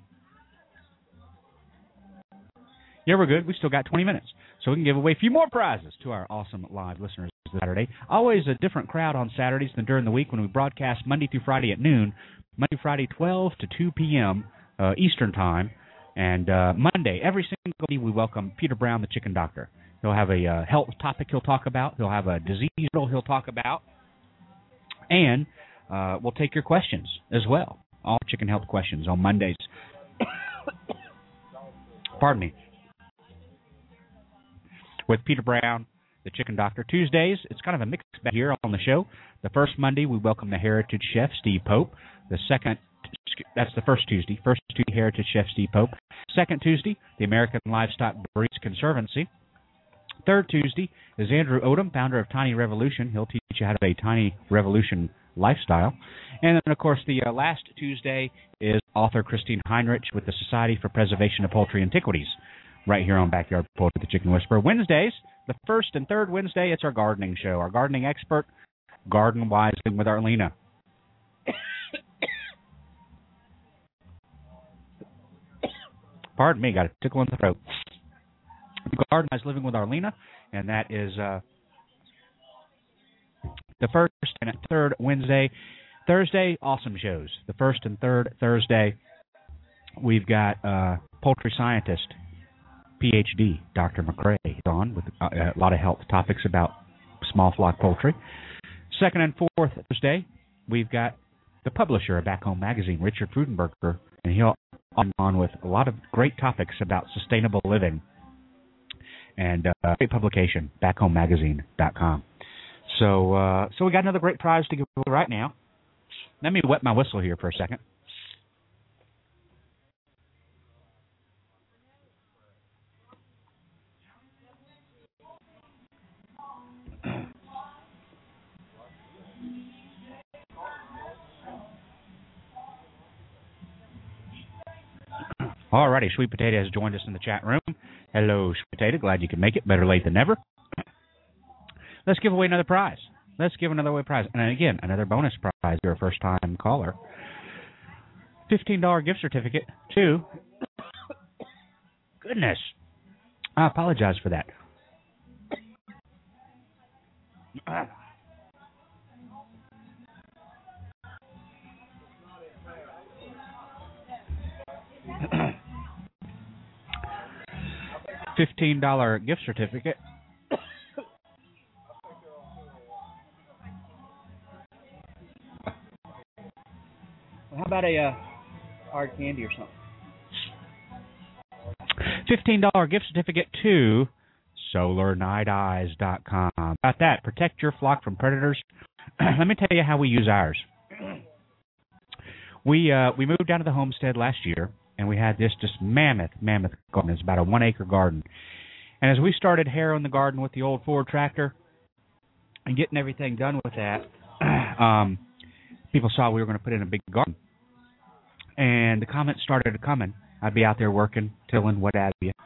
Yeah, we're good. We still got 20 minutes. So we can give away a few more prizes to our awesome live listeners this Saturday. Always a different crowd on Saturdays than during the week when we broadcast Monday through Friday at noon, Monday through Friday 12 to 2 p.m. Eastern Time. And Monday, every single day, we welcome Peter Brown, the Chicken Doctor. He'll have a health topic he'll talk about. He'll have a disease he'll talk about. And we'll take your questions as well, all chicken health questions on Mondays. Pardon me. With Peter Brown, the Chicken Doctor. Tuesdays, it's kind of a mixed bag here on the show. The first Monday, we welcome the Heritage Chef, Steve Pope. That's the first Tuesday. First Tuesday, Heritage Chef, Steve Pope. Second Tuesday, the American Livestock Breeds Conservancy. Third Tuesday is Andrew Odom, founder of Tiny Revolution. He'll teach you how to have a Tiny Revolution lifestyle. And then, of course, the last Tuesday is author Christine Heinrich with the Society for Preservation of Poultry Antiquities, right here on Backyard Poultry with the Chicken Whisperer. Wednesdays, the first and third Wednesday, it's our gardening show. Our gardening expert, Garden Wisely with Arlena. Pardon me, got a tickle in the throat. Garden Wise Living with Arlena, and that is the first and third Wednesday. Thursday, awesome shows. The first and third Thursday, we've got poultry scientist, PhD, Dr. McRae, on with a lot of health topics about small flock poultry. Second and fourth Thursday, we've got the publisher of Back Home Magazine, Richard Frudenberger, and he'll on with a lot of great topics about sustainable living. And great publication, backhomemagazine.com. So we got another great prize to give away right now. Let me wet my whistle here for a second. All righty, Sweet Potato has joined us in the chat room. Hello, Sweet Potato. Glad you could make it. Better late than never. Let's give away another prize. Let's give another away prize. And again, another bonus prize. You're a first-time caller. $15 gift certificate to... Goodness. I apologize for that. $15 gift certificate. How about a hard candy or something? $15 gift certificate to SolarNightEyes.com. About that, protect your flock from predators. Let me tell you how we use ours. We moved down to the homestead last year, and we had this just mammoth garden. It's about a 1-acre garden. And as we started harrowing the garden with the old Ford tractor and getting everything done with that, people saw we were going to put in a big garden. And the comments started coming. I'd be out there working, tilling, what have you.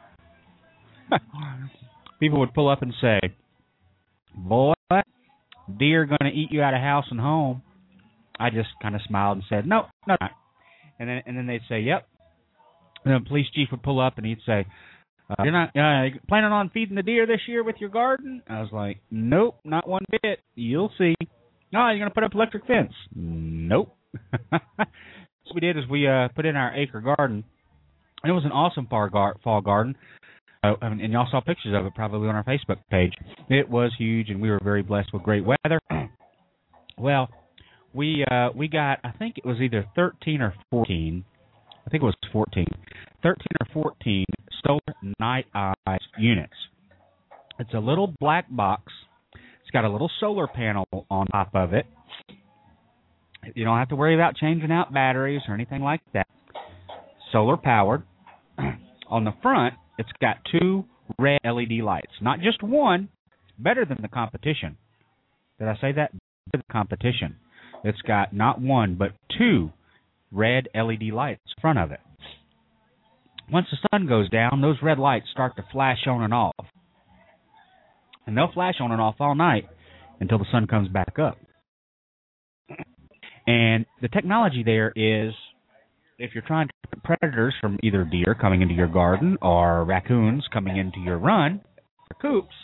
People would pull up and say, "Boy, deer going to eat you out of house and home." I just kind of smiled and said, "No, no, not." And then they'd say, "Yep." And the police chief would pull up and he'd say, "You're not planning on feeding the deer this year with your garden?" I was like, "Nope, not one bit. You'll see." "No, you're going to put up electric fence?" "Nope." So what we did is we put in our acre garden. And it was an awesome fall garden. And y'all saw pictures of it probably on our Facebook page. It was huge, and we were very blessed with great weather. Well, we got, I think it was either 13 or 14. I think it was 14. 13 or 14 Solar Night Eyes units. It's a little black box. It's got a little solar panel on top of it. You don't have to worry about changing out batteries or anything like that. Solar powered. On the front, it's got 2 red LED lights. Not just one. It's better than the competition. Did I say that? Better than the competition. It's got not 1, but 2 red LED lights in front of it. Once the sun goes down, those red lights start to flash on and off. And they'll flash on and off all night until the sun comes back up. And the technology there is, if you're trying to prevent predators from either deer coming into your garden or raccoons coming into your run or coops,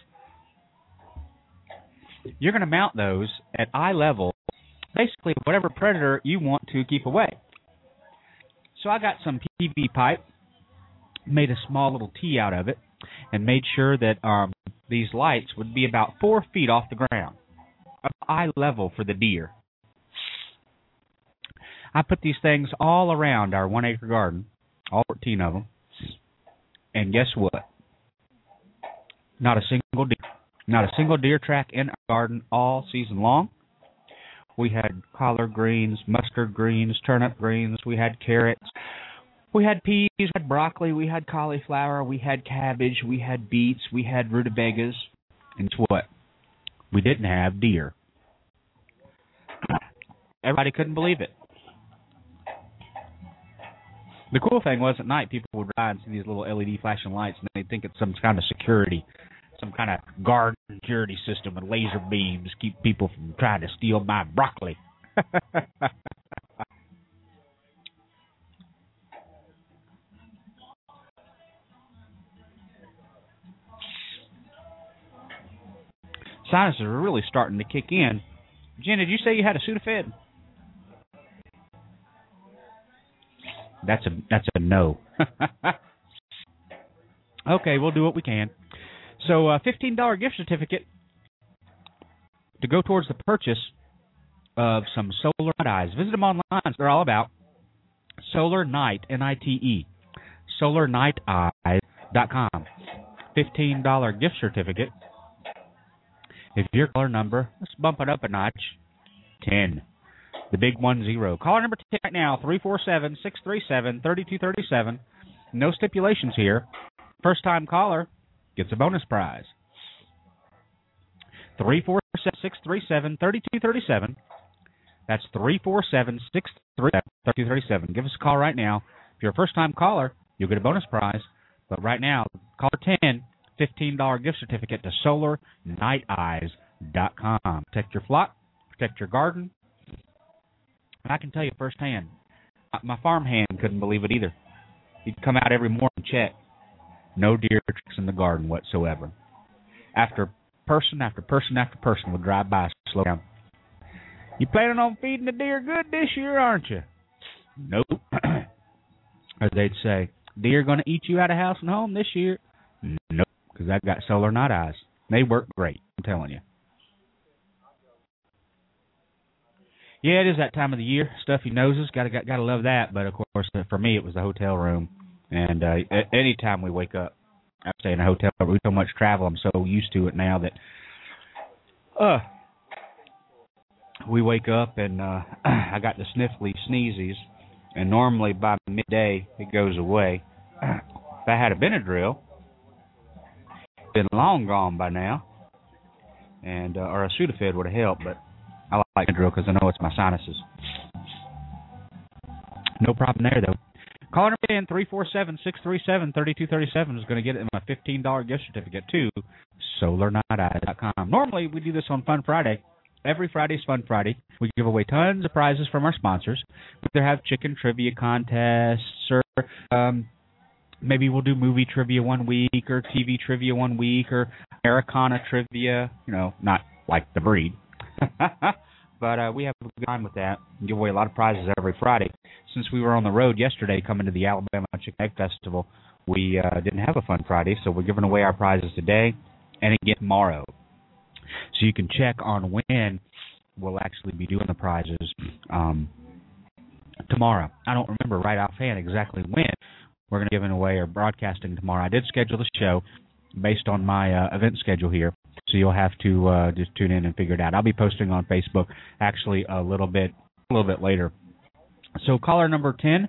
you're going to mount those at eye level, basically whatever predator you want to keep away. So I got some PV pipe, made a small little T out of it, and made sure that these lights would be about 4 feet off the ground, eye level for the deer. I put these things all around our 1-acre garden, all 14 of them. And guess what? Not a single deer. Not a single deer track in our garden all season long. We had collard greens, mustard greens, turnip greens. We had carrots. We had peas. We had broccoli. We had cauliflower. We had cabbage. We had beets. We had rutabagas. And guess what? We didn't have deer. Everybody couldn't believe it. The cool thing was at night people would ride and see these little LED flashing lights, and they'd think it's some kind of security, some kind of garden security system with laser beams keep people from trying to steal my broccoli. Sinuses are really starting to kick in. Jen, did you say you had a Sudafed? That's a no. Okay, we'll do what we can. So, $15 gift certificate to go towards the purchase of some Solar Night Eyes. Visit them online. They're all about Solar Night, N-I-T-E, SolarNightEyes.com. $15 gift certificate. If your caller number, let's bump it up a notch, 10. The big 10. Caller number 10 right now, 347-637-3237. No stipulations here. First-time caller gets a bonus prize. 347-637-3237. That's 347-637-3237. Give us a call right now. If you're a first-time caller, you'll get a bonus prize. But right now, caller 10, $15 gift certificate to SolarNightEyes.com. Protect your flock, protect your garden. And I can tell you firsthand, my farmhand couldn't believe it either. He'd come out every morning and check. No deer tracks in the garden whatsoever. After person after person after person would drive by, slow down. You planning on feeding the deer good this year, aren't you? Nope. Or they'd say, deer going to eat you out of house and home this year? Nope, because I've got Solar Night Eyes. They work great, I'm telling you. Yeah, it is that time of the year. Stuffy noses, gotta love that. But of course, for me, it was the hotel room. And any time we wake up, I stay in a hotel room. We so much travel, I'm so used to it now that we wake up and I got the sniffly sneezies, and normally by midday it goes away. If I had a Benadryl, it'd been long gone by now, and or a Sudafed would have helped, but I like Benadryl because I know it's my sinuses. No problem there, though. Caller number in 347-637-3237 is going to get it in my $15 gift certificate to SolarNightEyes.com. Normally, we do this on Fun Friday. Every Friday's Fun Friday. We give away tons of prizes from our sponsors. We either have chicken trivia contests, or maybe we'll do movie trivia one week, or TV trivia one week, or Americana trivia. You know, not like the breed. But we have a good time with that. We give away a lot of prizes every Friday. Since we were on the road yesterday coming to the Alabama Chicken Egg Festival, we didn't have a Fun Friday, so we're giving away our prizes today and again tomorrow. So you can check on when we'll actually be doing the prizes tomorrow. I don't remember right offhand exactly when we're going to be giving away or broadcasting tomorrow. I did schedule the show based on my event schedule here, so you'll have to just tune in and figure it out. I'll be posting on Facebook actually a little bit later. So caller number 10,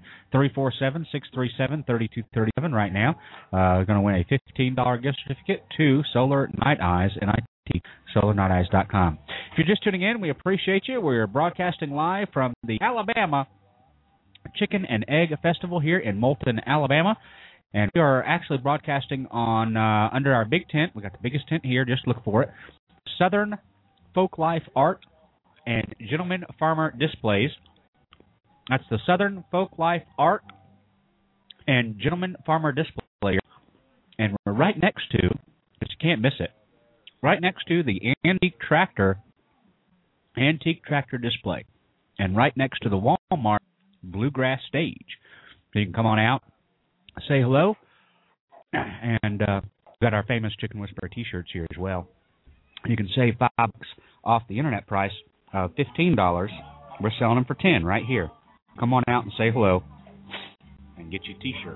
347-637-3237 right now. Going to win a $15 gift certificate to Solar Night Eyes, N-I-T, SolarNightEyes.com. If you're just tuning in, we appreciate you. We're broadcasting live from the Alabama Chicken and Egg Festival here in Moulton, Alabama. And we are actually broadcasting on under our big tent. We got the biggest tent here. Just look for it. Southern Folklife Art and Gentleman Farmer Displays. That's the Southern Folklife Art and Gentleman Farmer Display. And we're right next to, but you can't miss it, right next to the Antique Tractor Display. And right next to the Walmart Bluegrass Stage. So you can come on out, say hello, and we've got our famous Chicken Whisperer T-shirts here as well. You can save $5 off the internet price of $15. We're selling them for $10 right here. Come on out and say hello. and get you a T-shirt.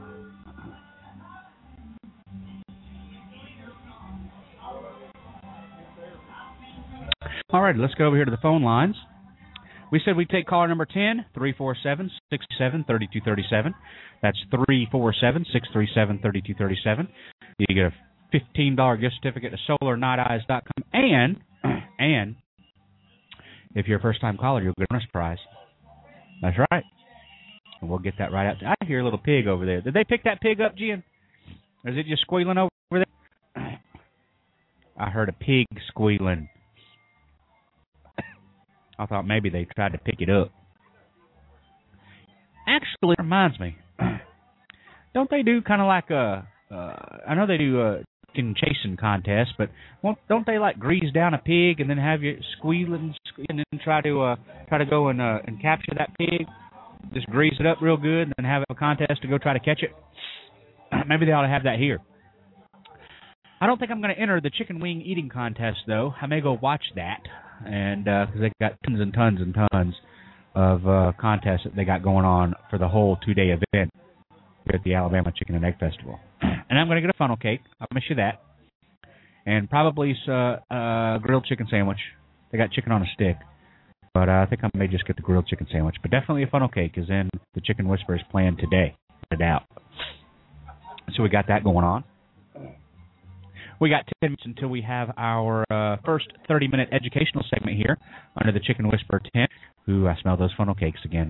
All right, let's go over here to the phone lines. We said we'd take caller number 10, 347-637-3237. That's 347-637-3237. You get a $15 gift certificate to SolarNightEyes.com. And if you're a first-time caller, you'll get a bonus prize. That's right. And we'll get that right out. I hear a little pig over there. Did they pick that pig up, Gian? Or is it just squealing over there? I heard a pig squealing. I thought maybe they tried to pick it up. Actually, it reminds me. Don't they do kind of like a... I know they do a chicken chasing contest, but don't they like grease down a pig and then have you squeal and then try to go and capture that pig? Just grease it up real good and then have a contest to go try to catch it? Maybe they ought to have that here. I don't think I'm going to enter the chicken wing eating contest, though. I may go watch that, and because they got tons and tons and tons of contests that they got going on for the whole 2-day event here at the Alabama Chicken and Egg Festival. And I'm going to get a funnel cake. I promise you that. And probably a grilled chicken sandwich. They got chicken on a stick. But I think I may just get the grilled chicken sandwich. But definitely a funnel cake is in the Chicken Whisperers plan today. No doubt. So we got that going on. We got 10 minutes until we have our first 30-minute educational segment here under the Chicken Whisperer tent. Ooh, I smell those funnel cakes again.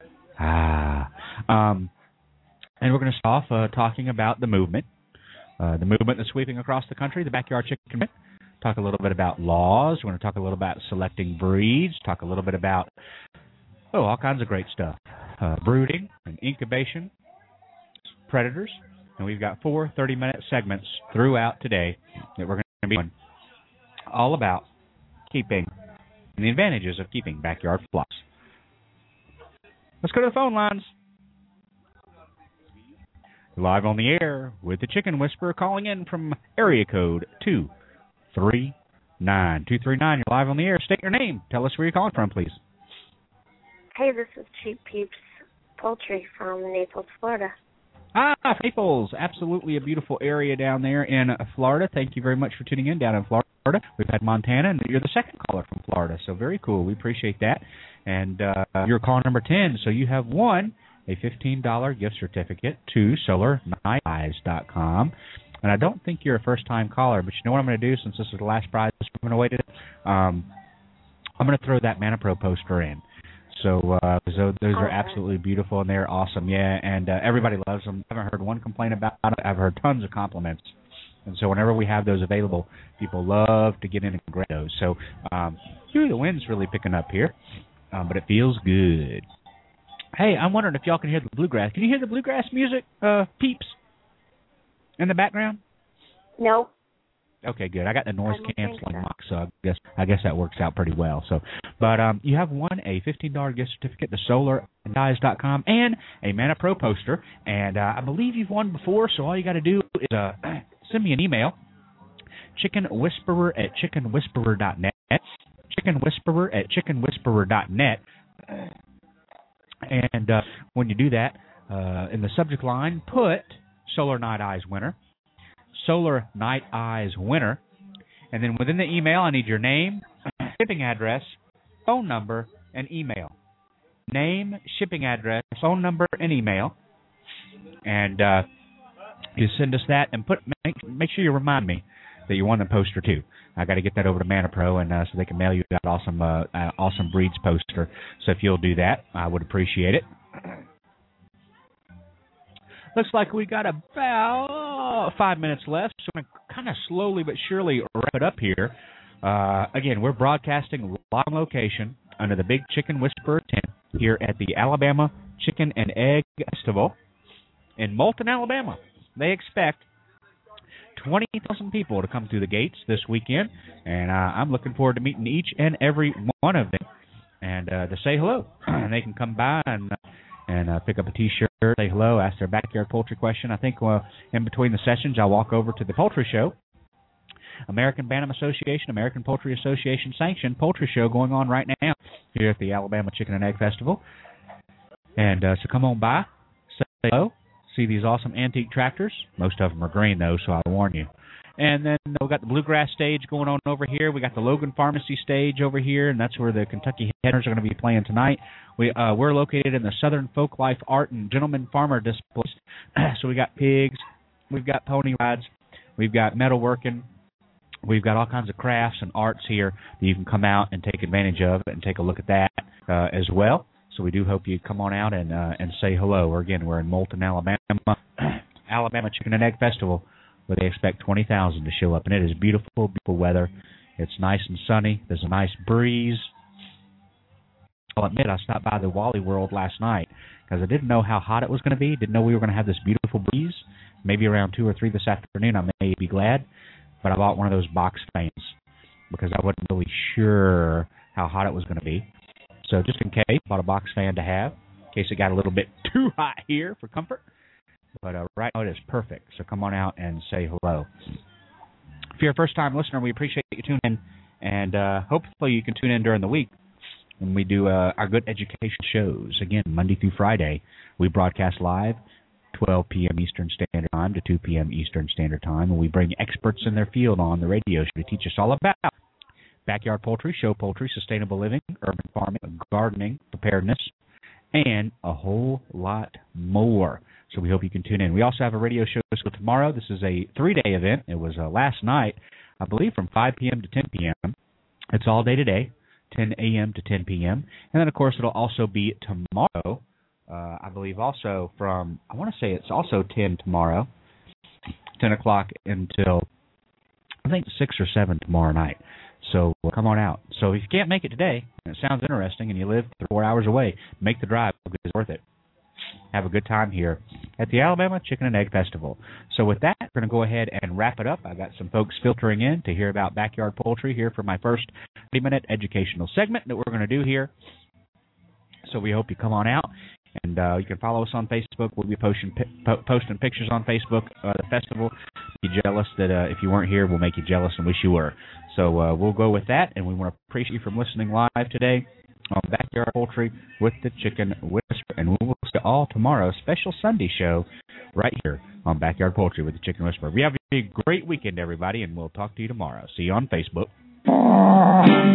And we're going to start off talking about the movement that's sweeping across the country, the Backyard Chicken Movement. Talk a little bit about laws. We're going to talk a little about selecting breeds. Talk a little bit about, all kinds of great stuff. Brooding and incubation, predators. And we've got 4 30-minute segments throughout today that we're going to be doing all about keeping and the advantages of keeping backyard flocks. Let's go to the phone lines. Live on the air with the Chicken Whisperer calling in from area code 239. 239, you're live on the air. State your name. Tell us where you're calling from, please. Hey, this is Cheap Peeps Poultry from Naples, Florida. Naples, absolutely a beautiful area down there in Florida. Thank you very much for tuning in down in Florida. We've had Montana, and you're the second caller from Florida, so very cool. We appreciate that. And you're caller number 10, so you have won a $15 gift certificate to SolarNightEyes.com. And I don't think you're a first-time caller, but you know what I'm going to do since this is the last prize we're giving away today? I'm going to throw that ManaPro poster in. So those are absolutely beautiful, and they're awesome, yeah, and everybody loves them. I haven't heard one complaint about it. I've heard tons of compliments. And so whenever we have those available, people love to get in and grab those. So the wind's really picking up here, but it feels good. Hey, I'm wondering if y'all can hear the bluegrass. Can you hear the bluegrass music, peeps, in the background? No. Okay, good. I got the noise canceling mic, so I guess that works out pretty well. So, but you have won a $15 gift certificate to SolarNightEyes.com and a ManaPro poster. And I believe you've won before, so all you got to do is send me an email, chickenwhisperer@chickenwhisperer.net, chickenwhisperer@chickenwhisperer.net. And when you do that, in the subject line, put Solar Night Eyes winner, Solar Night Eyes winner, and then within the email, I need your name, shipping address, phone number, and email. Name, shipping address, phone number, and email. And you send us that, and make sure you remind me that you won the poster too. I got to get that over to ManaPro, and so they can mail you that awesome breeds poster. So if you'll do that, I would appreciate it. Looks like we got about 5 minutes left, so I'm going to kind of slowly but surely wrap it up here. Again, we're broadcasting live on location under the Big Chicken Whisperer tent here at the Alabama Chicken and Egg Festival in Moulton, Alabama. They expect 20,000 people to come through the gates this weekend, and I'm looking forward to meeting each and every one of them and to say hello. And they can come by and pick up a T-shirt, say hello, ask their backyard poultry question. I think in between the sessions, I'll walk over to the poultry show, American Bantam Association, American Poultry Association sanctioned poultry show going on right now here at the Alabama Chicken and Egg Festival. And so come on by, say say hello, see these awesome antique tractors. Most of them are green, though, so I'll warn you. And then we've got the Bluegrass stage going on over here. We got the Logan Pharmacy stage over here, and that's where the Kentucky Headhunters are going to be playing tonight. We're located in the Southern Folklife Art and Gentleman Farmer displays. So we got pigs, we've got pony rides, we've got metalworking, we've got all kinds of crafts and arts here that you can come out and take advantage of and take a look at that as well. So we do hope you come on out and say hello. Again, we're in Moulton, Alabama, Alabama Chicken and Egg Festival, where they expect 20,000 to show up. And it is beautiful, beautiful weather. It's nice and sunny. There's a nice breeze. I'll admit I stopped by the Wally World last night because I didn't know how hot it was going to be. Didn't know we were going to have this beautiful breeze. Maybe around 2 or 3 this afternoon I may be glad. But I bought one of those box fans because I wasn't really sure how hot it was going to be. So just in case, I bought a box fan to have in case it got a little bit too hot here for comfort. But right now it is perfect. So come on out and say hello. If you're a first-time listener, we appreciate you tuning in. And hopefully you can tune in during the week when we do our good education shows. Again, Monday through Friday, we broadcast live 12 p.m. Eastern Standard Time to 2 p.m. Eastern Standard Time. And we bring experts in their field on the radio show to teach us all about backyard poultry, show poultry, sustainable living, urban farming, gardening, preparedness, and a whole lot more. So we hope you can tune in. We also have a radio show tomorrow. This is a 3-day event. It was last night, I believe, from 5 p.m. to 10 p.m. It's all day today, 10 a.m. to 10 p.m. And then, of course, it'll also be tomorrow, I believe, also from, I want to say it's also 10 tomorrow, 10 o'clock until, I think, 6 or 7 tomorrow night. So come on out. So if you can't make it today, and it sounds interesting, and you live 3 or 4 hours away, make the drive because it's worth it. Have a good time here at the Alabama Chicken and Egg Festival. So with that, we're going to go ahead and wrap it up. I got some folks filtering in to hear about backyard poultry here for my first 30-minute educational segment that we're going to do here. So we hope you come on out. And you can follow us on Facebook. We'll be posting pictures on Facebook of the festival. Be jealous that if you weren't here, we'll make you jealous and wish you were. So we'll go with that, and we want to appreciate you from listening live today on Backyard Poultry with the Chicken Whisperer. And we will see you all tomorrow, special Sunday show right here on Backyard Poultry with the Chicken Whisperer. We have a great weekend, everybody, and we'll talk to you tomorrow. See you on Facebook.